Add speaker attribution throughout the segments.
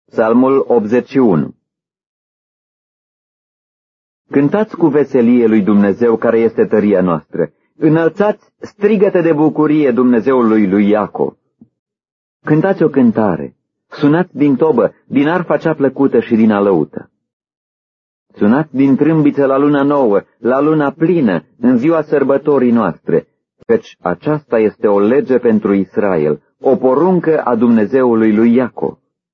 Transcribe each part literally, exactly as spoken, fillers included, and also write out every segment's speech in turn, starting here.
Speaker 1: Psalmul optzeci și unu. Cântați cu veselie lui Dumnezeu, care este tăria noastră. Înălțați strigăte de bucurie Dumnezeului lui Iacov. Cântați o cântare. Sunați din tobă, din arfa cea plăcută și din alăută. Sunați din trâmbiță la luna nouă, la luna plină, în ziua sărbătorii noastre, căci aceasta este o lege pentru Israel, o poruncă a Dumnezeului lui Iacov.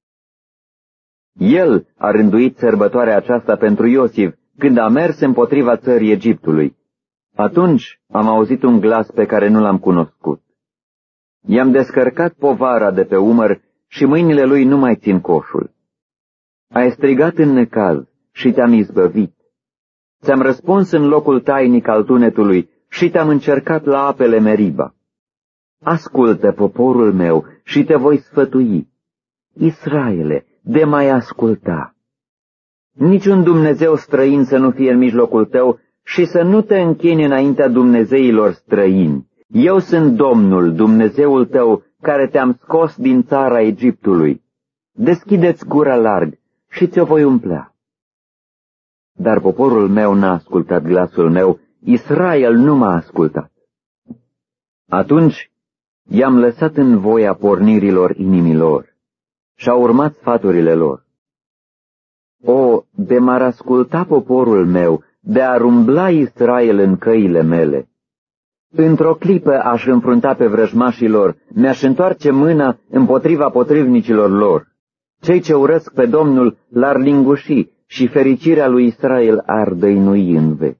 Speaker 1: El a rânduit sărbătoarea aceasta pentru Iosif, când a mers împotriva țării Egiptului. Atunci am auzit un glas pe care nu l-am cunoscut. I-am descărcat povara de pe umăr și mâinile lui nu mai țin coșul. Ai strigat în necaz și te-am izbăvit. Ți-am răspuns în locul tainic al tunetului și te-am încercat la apele Meriba. Ascultă, poporul meu, și te voi sfătui. Israele, de mai asculta. Niciun Dumnezeu străin să nu fie în mijlocul tău și să nu te închini înaintea dumnezeilor străini. Eu sunt Domnul, Dumnezeul tău, care te-am scos din țara Egiptului. Deschideți gura larg și ți-o voi umplea. Dar poporul meu n-a ascultat glasul meu, Israel nu m-a ascultat. Atunci i-am lăsat în voia pornirilor inimilor și-au urmat sfaturile lor. O, de m-ar asculta poporul meu, de a umbla Israel în căile mele. Într-o clipă aș înfrunta pe vrăjmașii lor, mi-aș întoarce mâna împotriva potrivnicilor lor. Cei ce urăsc pe Domnul l-ar linguși și fericirea lui Israel ar dăinui în veci.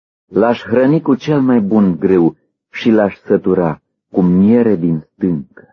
Speaker 1: L-aș hrăni cu cel mai bun grâu și l-aș sătura cu miere din stâncă.